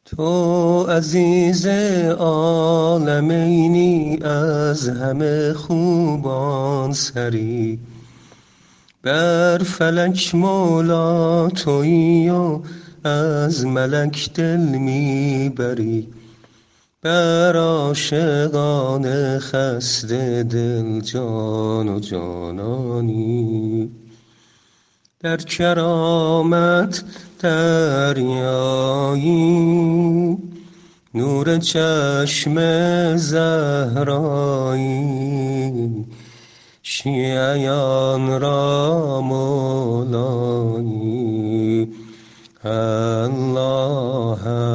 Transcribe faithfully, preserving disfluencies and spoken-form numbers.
تو عزیز عالمینی، از همه خوبان سری. بر فلک مولا تویی و از ملک دل میبری. بر عاشقان خسته دل جان و جانانی. در کرامت دریایی، نور چشم زهرایی. شیعیان را مولایی، الله